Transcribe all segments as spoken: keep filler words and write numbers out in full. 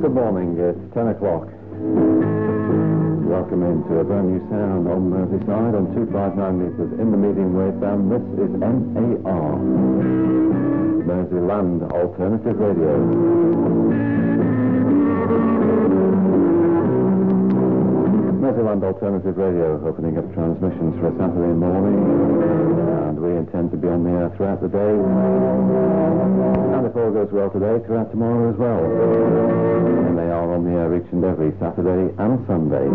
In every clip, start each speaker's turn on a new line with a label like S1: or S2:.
S1: Good morning, it's ten o'clock. Welcome into a brand new sound on Merseyside on two fifty-nine metres in the medium wave band. This is M A R, Merseyland Alternative Radio. Merseyland Alternative Radio, opening up transmissions for a Saturday morning, and we intend to be on the air throughout the day, and if all goes well today, throughout tomorrow as well. And they are on the air each and every Saturday and Sunday.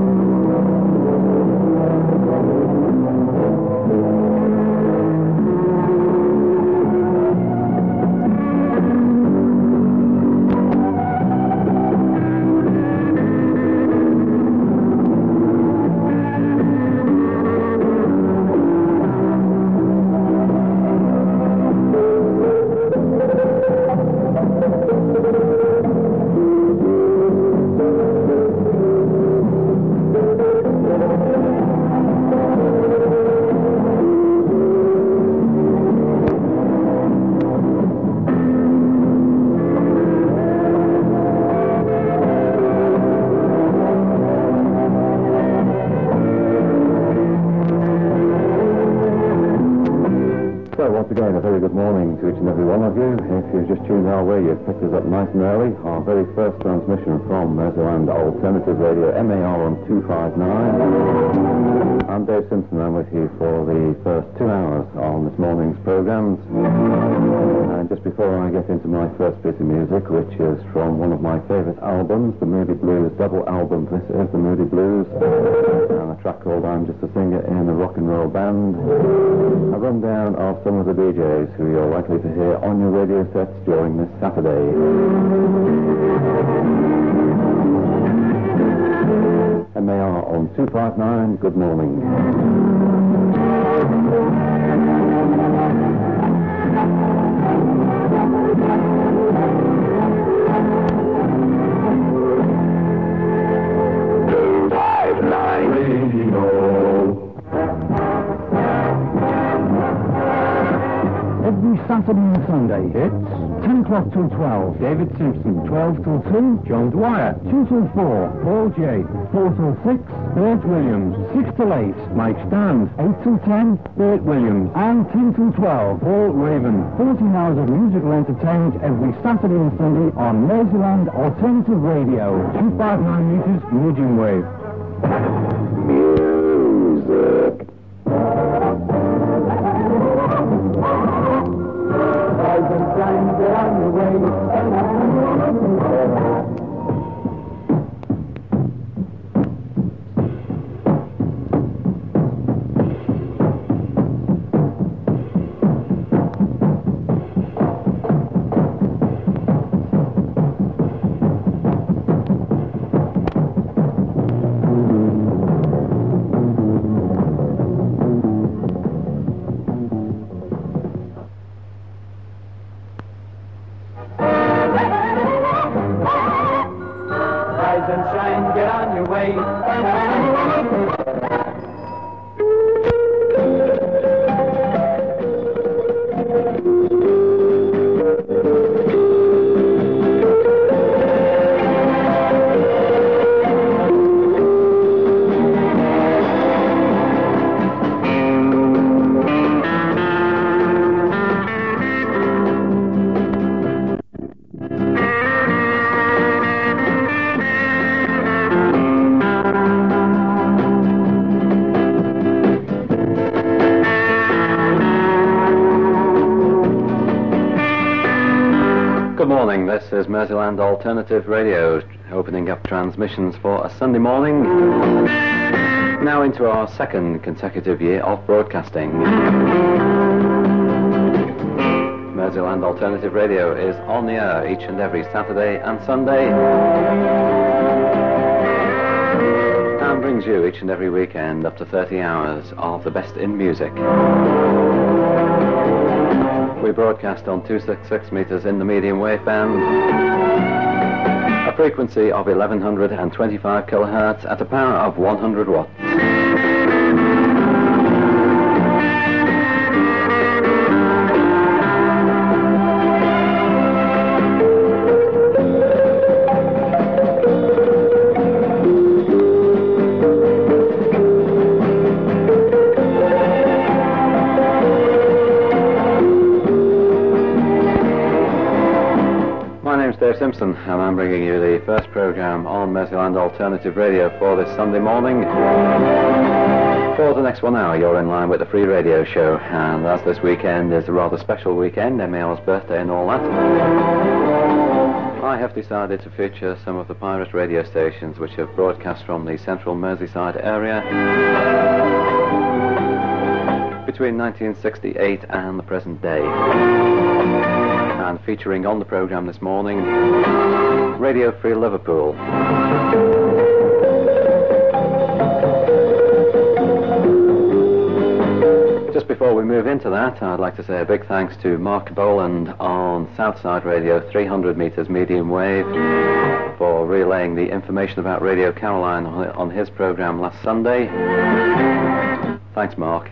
S1: Again, a very good morning to each and every one of you. If you've just tuned our way, you've picked us up nice and early. Our very first transmission from Merseyland Alternative Radio, M A R on two fifty-nine. I'm Dave Simpson. I'm with you for the first two hours on this morning's programmes. And just before I get into my first piece of music, which is from one of my favourite albums, the Moody Blues double album. This is the Moody Blues, and a track called I'm Just a Singer in a Rock and Roll Band. A rundown of some of the D Js who you're likely to hear on your radio sets during this Saturday. M A R on two fifty-nine, good morning. two fifty-nine Radio.
S2: Every Saturday and Sunday, it's ten o'clock till twelve, David Simpson. twelve till two, John Dwyer. two till four, Paul J. four till six, Bert Williams. six till eight, Mike Stand. eight till ten, Bert Williams. And ten till twelve, Paul Raven. fourteen hours of musical entertainment every Saturday and Sunday on Merseyland Alternative Radio. two fifty-nine metres, medium wave.
S1: Music.
S2: Get on your way.
S1: This is Merseyland Alternative Radio, opening up transmissions for a Sunday morning. Now into our second consecutive year of broadcasting. Merseyland Alternative Radio is on the air each and every Saturday and Sunday, and brings you each and every weekend up to thirty hours of the best in music. We broadcast on two sixty-six metres in the medium wave band, a frequency of eleven twenty-five kilohertz at a power of one hundred watts. Simpson, and I'm bringing you the first program on Merseyland Alternative Radio for this Sunday morning. For the next one hour, you're in line with the free radio show, and as this weekend is a rather special weekend, M A R's birthday and all that, I have decided to feature some of the pirate radio stations which have broadcast from the central Merseyside area between nineteen sixty-eight and the present day. And featuring on the programme this morning, Radio Free Liverpool. Just before we move into that, I'd like to say a big thanks to Mark Boland on Southside Radio, three hundred metres medium wave, for relaying the information about Radio Caroline on, on his programme last Sunday. Thanks, Mark.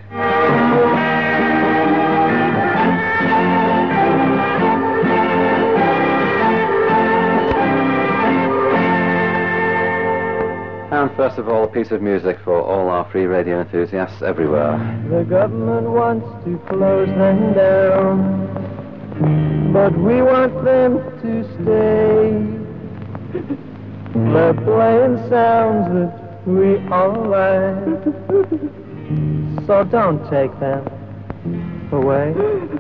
S1: And first of all, a piece of music for all our free radio enthusiasts everywhere.
S3: The government wants to close them down, but we want them to stay. They're playing sounds that we all like, so don't take them away.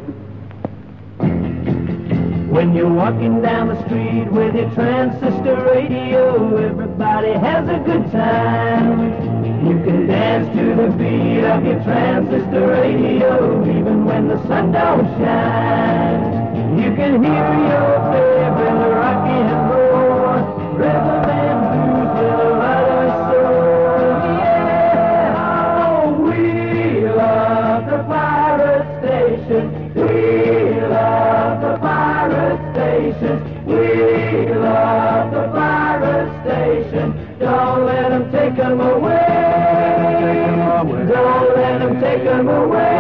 S3: When you're walking down the street with your transistor radio, everybody has a good time. You can dance to the beat of your transistor radio, even when the sun don't shine. You can hear your favorite rock and roll, rhythm and blues with a lot of soul. Yeah, oh, we love the pirate station. We love the pirate station. We love the pirate station. Don't let them take them away. Don't let them take them away.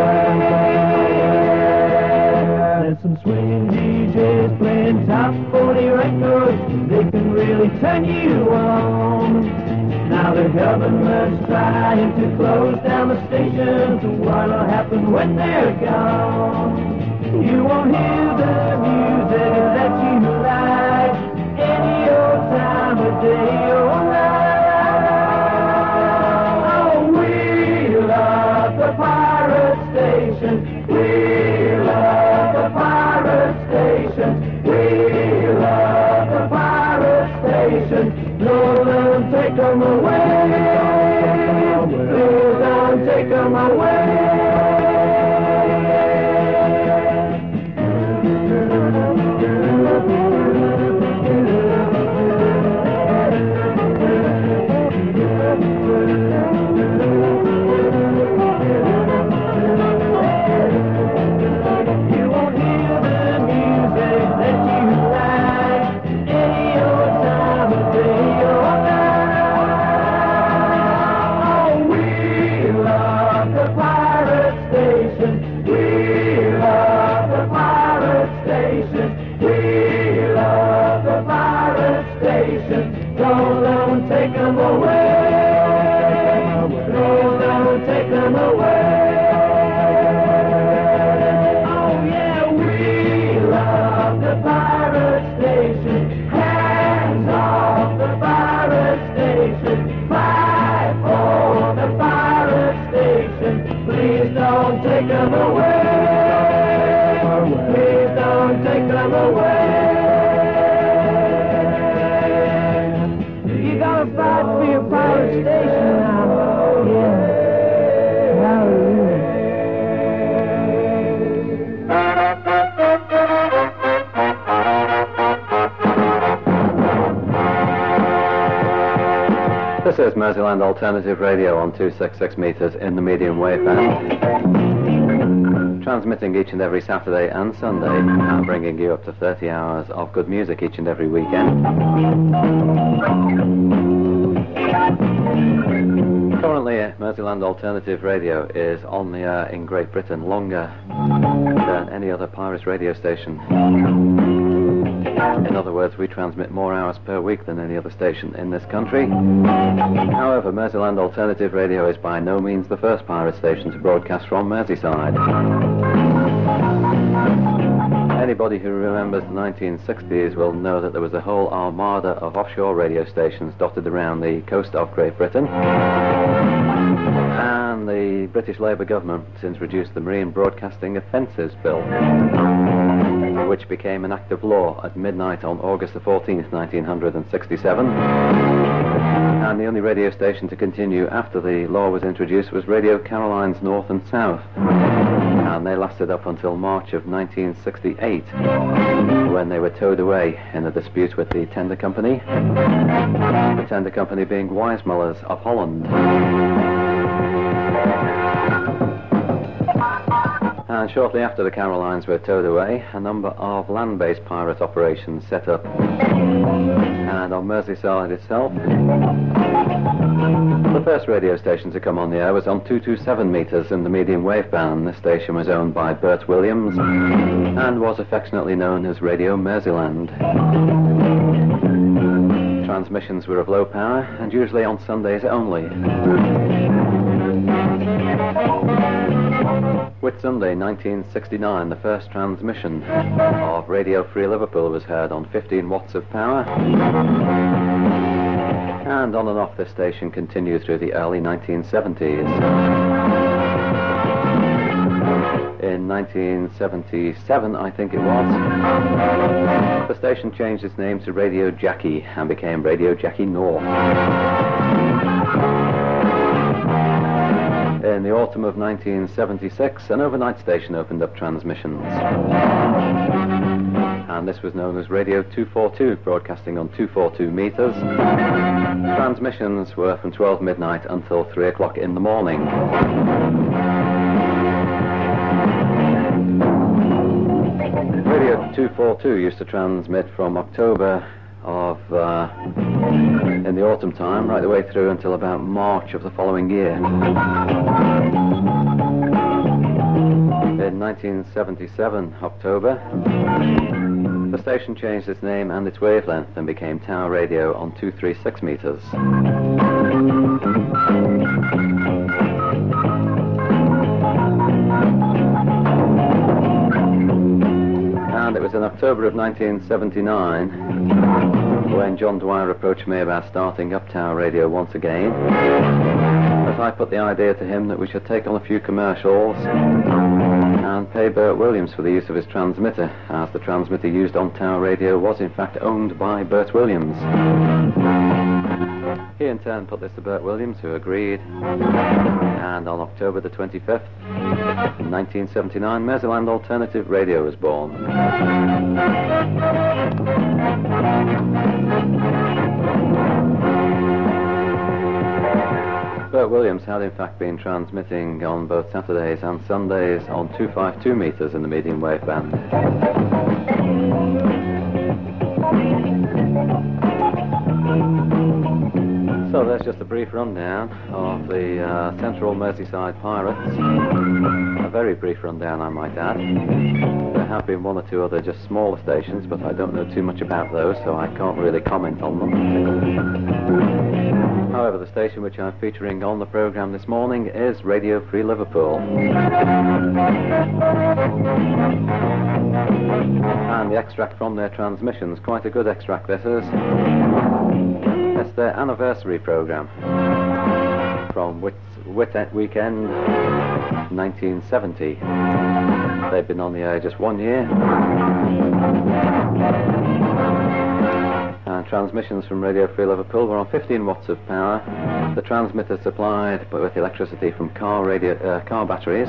S3: There's some swinging D Js playing top forty records. They can really turn you on. Now the government's trying to close down the stations. What'll happen when they're gone? You won't hear the music that you like any old time of day or night. Oh, we love the pirate station. We love the pirate station. We love the pirate station. Don't let them take them away. Please don't take them away. Don't let them take them away. Don't let them take them away. Oh yeah, we love the pirate station. Hands off the pirate station. Fight for the pirate station. Please don't take them away. Please don't take them away. Fight for your pirate station now. Yeah. Hallelujah.
S1: This is Merseyland Alternative Radio on two sixty-six metres in the medium wave band. Transmitting each and every Saturday and Sunday, and bringing you up to thirty hours of good music each and every weekend. Currently, uh, Merseyland Alternative Radio is on the air in Great Britain longer than any other pirate radio station. In other words, we transmit more hours per week than any other station in this country. However, Merseyland Alternative Radio is by no means the first pirate station to broadcast from Merseyside. Anybody who remembers the nineteen sixties will know that there was a whole armada of offshore radio stations dotted around the coast of Great Britain. And the British Labour government introduced the Marine Broadcasting Offences Bill, which became an act of law at midnight on August the fourteenth, nineteen sixty-seven. And the only radio station to continue after the law was introduced was Radio Carolines North and South. And they lasted up until March of nineteen sixty-eight, when they were towed away in a dispute with the tender company. The tender company being Weissmullers of Holland. And shortly after the Carolines were towed away, a number of land-based pirate operations set up. And on Merseyside itself, the first radio station to come on the air was on two twenty-seven metres in the medium wave band. This station was owned by Bert Williams and was affectionately known as Radio Merseyland. Transmissions were of low power and usually on Sundays only. Whitsunday nineteen sixty-nine, the first transmission of Radio Free Liverpool was heard on fifteen watts of power. And on and off this station continued through the early nineteen seventies. In nineteen seventy-seven, I think it was, the station changed its name to Radio Jackie and became Radio Jackie North. In the autumn of nineteen seventy-six, an overnight station opened up transmissions. And this was known as Radio two forty-two, broadcasting on two forty-two metres. Transmissions were from twelve midnight until three o'clock in the morning. Radio two forty-two used to transmit from October of, uh, in the autumn time, right the way through until about March of the following year. In nineteen seventy-seven, October, the station changed its name and its wavelength and became Tower Radio on two thirty-six metres. And it was in October of nineteen seventy-nine when John Dwyer approached me about starting up Tower Radio once again, that I put the idea to him that we should take on a few commercials and pay Bert Williams for the use of his transmitter, as the transmitter used on Tower Radio was in fact owned by Bert Williams. He in turn put this to Bert Williams, who agreed, and on October the twenty-fifth, nineteen seventy-nine, Merseyland Alternative Radio was born. Bert Williams had in fact been transmitting on both Saturdays and Sundays on two fifty-two metres in the medium wave band. So there's just a brief rundown of the uh, Central Merseyside Pirates. A very brief rundown, I might add. There have been one or two other just smaller stations, but I don't know too much about those, so I can't really comment on them. However, the station which I'm featuring on the programme this morning is Radio Free Liverpool. And the extract from their transmissions, quite a good extract this is. It's their anniversary programme from Whit, Whit Weekend nineteen seventy. They've been on the air just one year. And transmissions from Radio Free Liverpool were on fifteen watts of power. The transmitter supplied with electricity from car radio, uh, car batteries.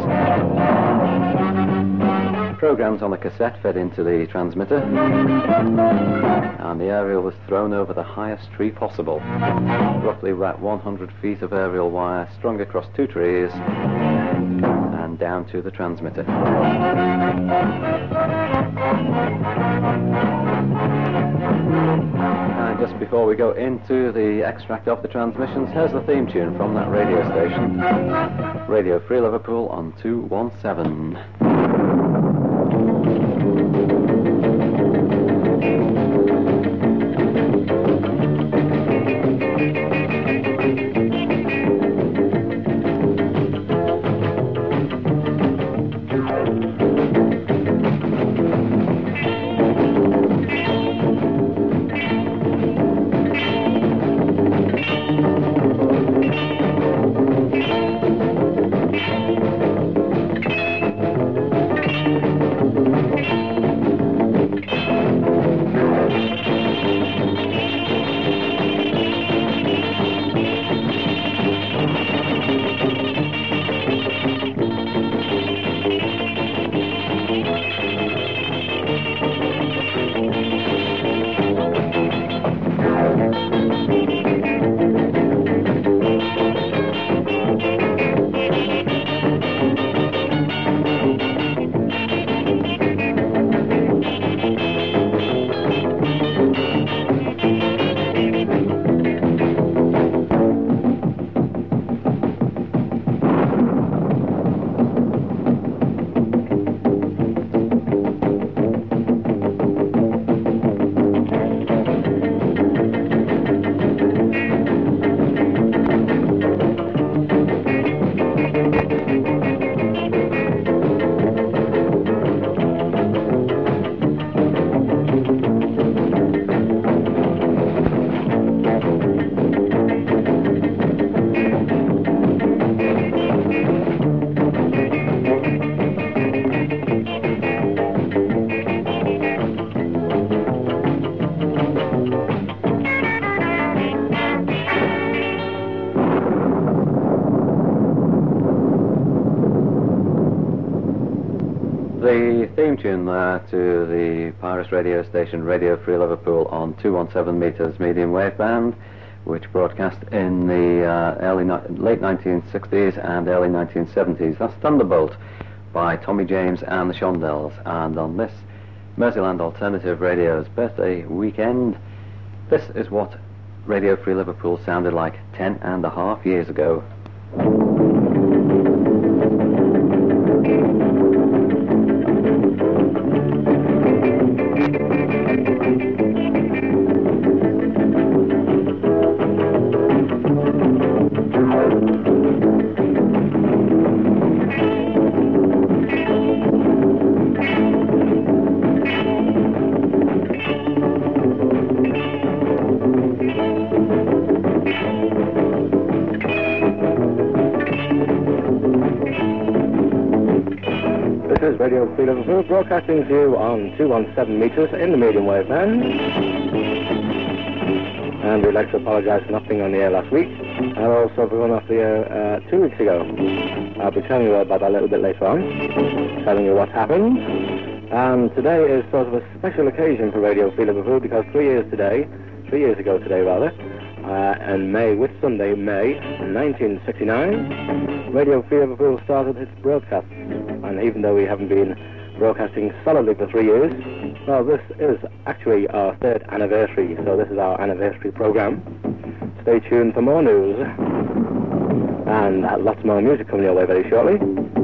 S1: Programs on a cassette fed into the transmitter, and the aerial was thrown over the highest tree possible. Roughly about one hundred feet of aerial wire strung across two trees and down to the transmitter. And just before we go into the extract of the transmissions, here's the theme tune from that radio station. Radio Free Liverpool on two seventeen. theme tune there to the Pirates radio station Radio Free Liverpool on two seventeen metres medium wave band, which broadcast in the uh, early late nineteen sixties and early nineteen seventies. That's Thunderbolt by Tommy James and the Shondells. And on this Merseyland Alternative Radio's birthday weekend, this is what Radio Free Liverpool sounded like ten and a half years ago.
S4: Radio Free Liverpool, broadcasting to you on two seventeen metres in the medium wave band. And we'd like to apologise for not being on the air last week, and also for going off the air uh, two weeks ago. I'll be telling you about that a little bit later on, telling you what happened. And today is sort of a special occasion for Radio Free Liverpool, because three years today, three years ago today rather, uh, in May, which Sunday, May nineteen sixty-nine, Radio Free Liverpool started its broadcasts. And even though we haven't been broadcasting solidly for three years, well, this is actually our third anniversary, so this is our anniversary program. Stay tuned for more news, and uh, lots more music coming your way very shortly.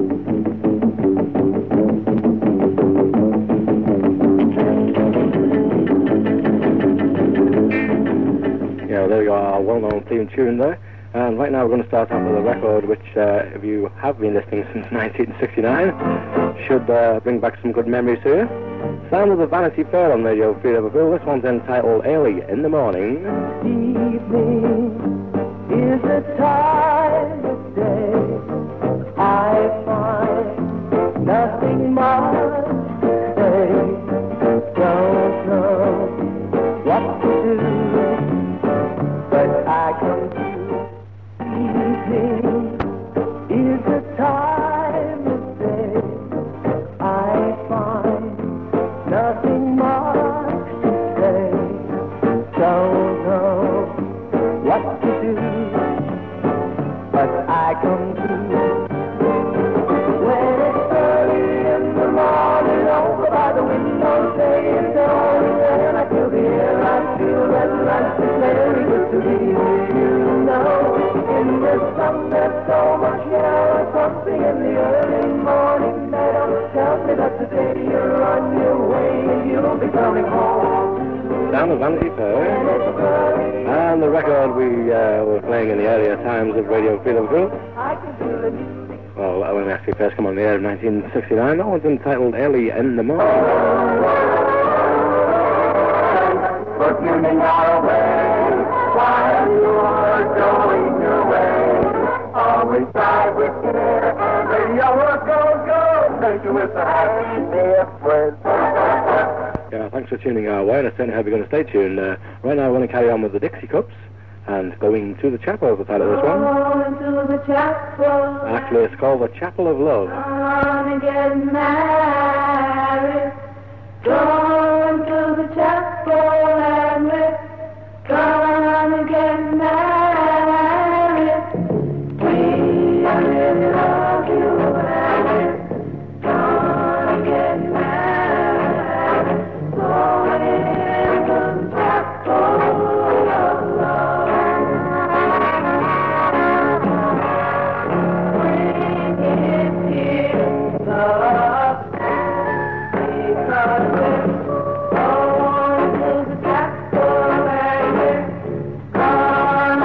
S4: Yeah, there you go, our well-known theme tune there. And right now we're going to start off with a record which, uh, if you have been listening since nineteen sixty-nine, should uh, bring back some good memories to you. Sound of the Vanity Fair on Radio Free Liverpool. This one's entitled Early in the Morning.
S3: Evening is a time of day I find nothing much to say. Don't know what to do, but I can. Evening is a time of day I find nothing much to say. Don't know what to do, but I come through. When it's early in the morning, over by the window, saying sorry, and I feel the air, I feel that life is very good to be with you now. In the sun, there's so much yellow, something in the early morning that tells me that today you're on your way and you'll be coming home.
S4: Sound of Vanity Fair, and the record we uh, were playing in the earlier times of Radio Free Liverpool. Well, when we actually first come on the air in nineteen sixty-nine, that one's entitled Early in the Morning.
S3: But you may not away while you're going away. Always try with care and radio will go, go. Take you with a happy difference.
S4: Yeah, thanks for tuning our way, and I certainly hope you're going to stay tuned. Uh, right now we're going to carry on with the Dixie Cups, and Going to the Chapel is the title of this one.
S3: Going to the chapel.
S4: Actually, it's called The Chapel of Love.
S3: Gonna get married. Going to the chapel and we're gonna get married. We really love you and we're gonna get married. Going to the chapel of love. Bring it here, love. Because we're going to the chapel and we're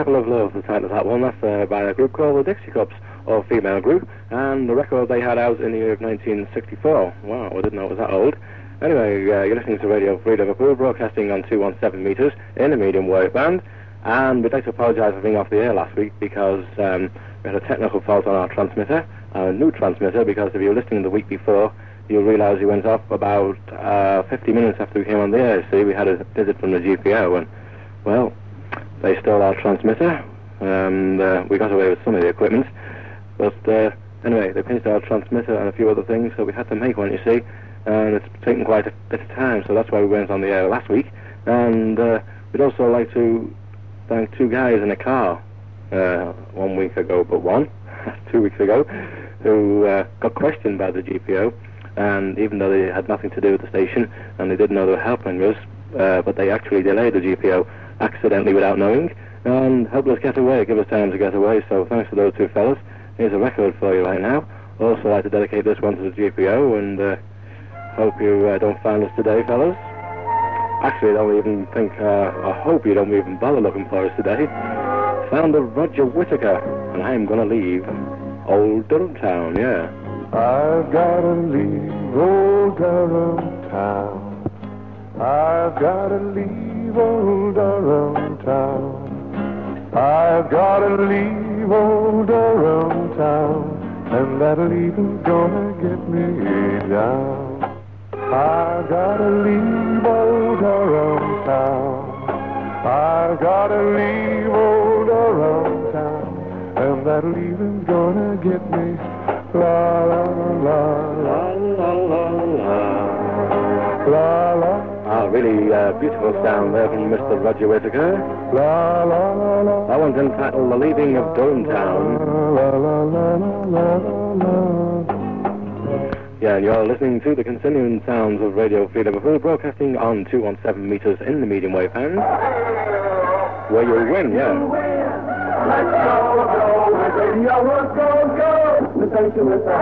S4: Miracle of Love, the title of that one. That's uh, by a group called the Dixie Cups, or female group, and the record they had out in the year of nineteen sixty-four. Wow, I didn't know it was that old. Anyway, uh, you're listening to Radio Free Liverpool, broadcasting on two seventeen metres in a medium wave band, and we'd like to apologise for being off the air last week because um, we had a technical fault on our transmitter, a new transmitter, because if you were listening the week before, you'll realise he went off about uh, fifty minutes after we came on the air. See, we had a visit from the G P O, and, well, they stole our transmitter, and uh, we got away with some of the equipment. But uh, anyway, they pinched our transmitter and a few other things, so we had to make one, you see, and it's taken quite a bit of time, so that's why we went on the air last week. And uh, we'd also like to thank two guys in a car uh, one week ago, but one, two weeks ago, who uh, got questioned by the G P O, and even though they had nothing to do with the station, and they didn't know they were helping us, uh, but they actually delayed the G P O accidentally without knowing, and helped us get away, give us time to get away, so thanks to those two fellas. Here's a record for you right now. Also, I'd like to dedicate this one to the G P O, and uh, hope you uh, don't find us today, fellas. Actually, I don't even think, uh, I hope you don't even bother looking for us today. Sound of Roger Whittaker, and I'm gonna leave old Durham Town, yeah.
S5: I've gotta leave old Durham Town. I've gotta leave old Durham Town. I've gotta leave old Durham Town, and that leaving's gonna get me down. I've gotta leave old Durham Town. I've gotta leave old Durham Town, and that leaving's gonna get me la la la la la la la la la.
S4: Ah, really uh, beautiful sound there from Mister Roger Whittaker.
S5: La la la la.
S4: That one's entitled The Leaving of Durham Town.
S5: La la la la la la.
S4: Yeah, and you're listening to the continuing sounds of Radio Free Liverpool, broadcasting on two seventeen metres in the medium wave band, where you win, yeah.
S3: Let's go, go, radio, let's go, go. The station with the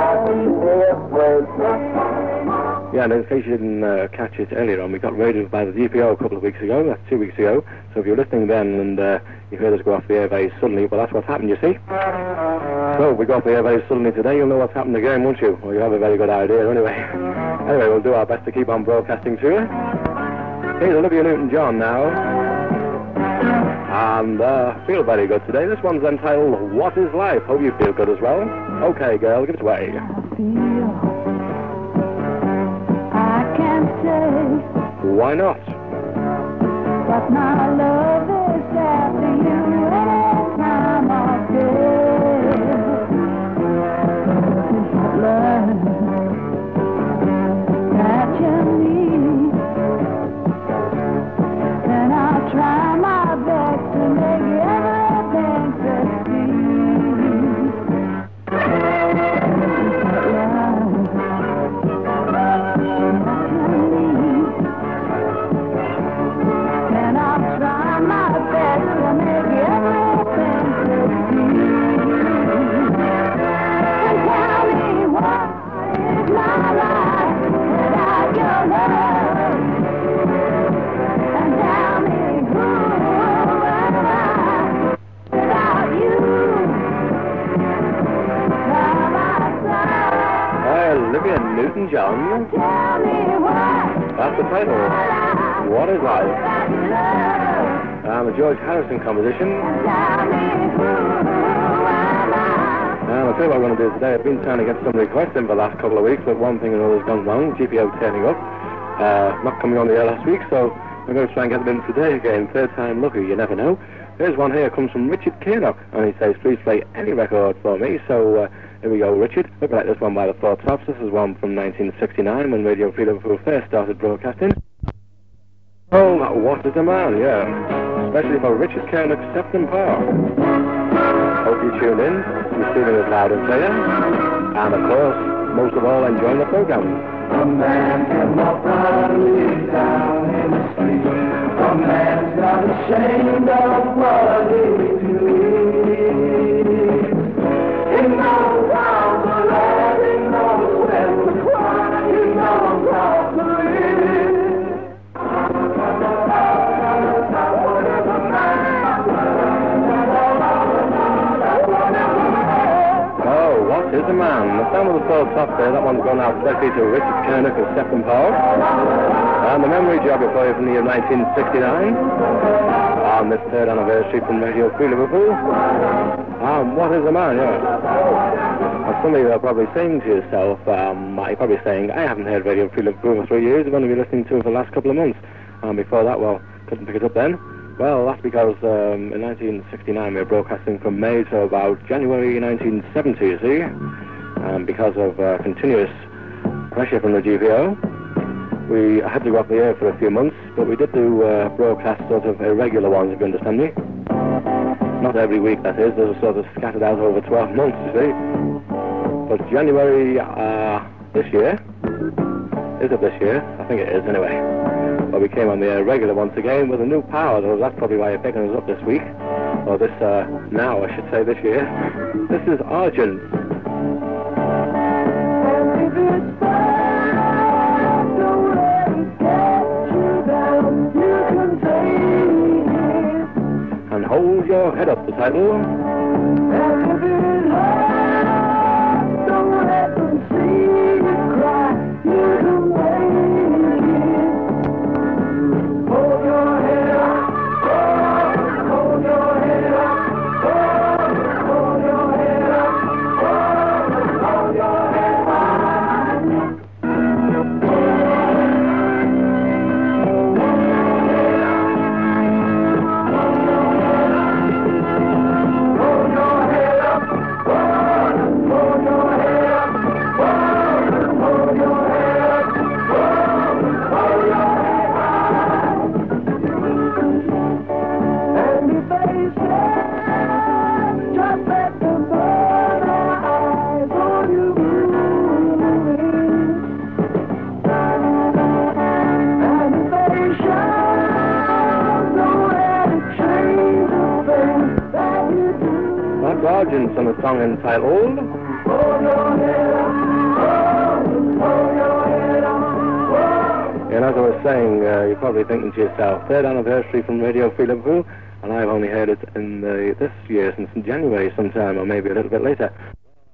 S3: happy
S4: Yeah, and in case you didn't uh, catch it earlier on, we got raided by the G P O a couple of weeks ago, that's two weeks ago. So if you're listening then and uh, you heard us go off the air very suddenly, well, that's what's happened, you see. So if we go off the air very suddenly today, you'll know what's happened again, won't you? Well, you have a very good idea anyway. Anyway, we'll do our best to keep on broadcasting to you. Here's Olivia Newton-John now. And uh, feel very good today. This one's entitled What Is Life? Hope you feel good as well. Okay, girl, give it away.
S6: I can't say
S4: Why not?
S6: but my love is after you any time of day. Love that you need, and I'll try my best to make everything
S4: Olivia Newton-John. That's the title. What is Life? And the George Harrison composition. And I'll tell you what I'm going to do today. I've been trying to get some requests in for the last couple of weeks, but one thing or another's gone wrong. G P O turning up. Uh, not coming on the air last week, so I'm going to try and get them in today again. Third time lucky, you never know. Here's one here, comes from Richard Kearnock, and he says, please play any record for me. So uh, here we go, Richard. Look like this one by the Four Tops. This is one from nineteen sixty-nine when Radio Free Liverpool first started broadcasting. Oh, what is a man, yeah. Especially for Richard Kearnock's Septon Park. Hope you tune in. You're feeling it loud and clear. And of course, most of all, enjoying the program.
S3: A man can walk proudly down in the street. A man's not ashamed of what he believes. He knows how to laugh, he knows when to cry, he knows how to live. What is a man?
S4: Down with the third top there, that one's gone out especially to Richard Kernick of Septon Power. And the memory job for you from the year nineteen sixty-nine. On this third anniversary from Radio Free Liverpool. Um, what is a man, yeah. Now, some of you are probably saying to yourself, um, you're probably saying, I haven't heard Radio Free Liverpool for three years, I've only been listening to it for the last couple of months. And um, before that, well, couldn't pick it up then. Well, that's because um, in nineteen sixty-nine we were broadcasting from May to about January nineteen seventy, you see. Um, because of uh, continuous pressure from the G P O. We had to go off the air for a few months, but we did do uh, broadcasts sort of irregular ones, if you understand me. Not every week, that is. They were sort of scattered out over twelve months, you see. But January uh, this year, is it this year? I think it is, anyway. Well, we came on the air regular once again with a new power, so that's probably why you're picking us up this week. Or this, uh, now, I should say, this year. This is Argent. And Hold Your Head Up, the title. And if it hurts, don't let them see you cry. You can make it. Hold your head up, oh, hold your head up, oh, hold your head up, oh, hold your head up. Argent on a song entitled and as I was saying, uh, you're probably thinking to yourself, third anniversary from Radio Free Liverpool, and I've only heard it in the, this year since January sometime, or maybe a little bit later.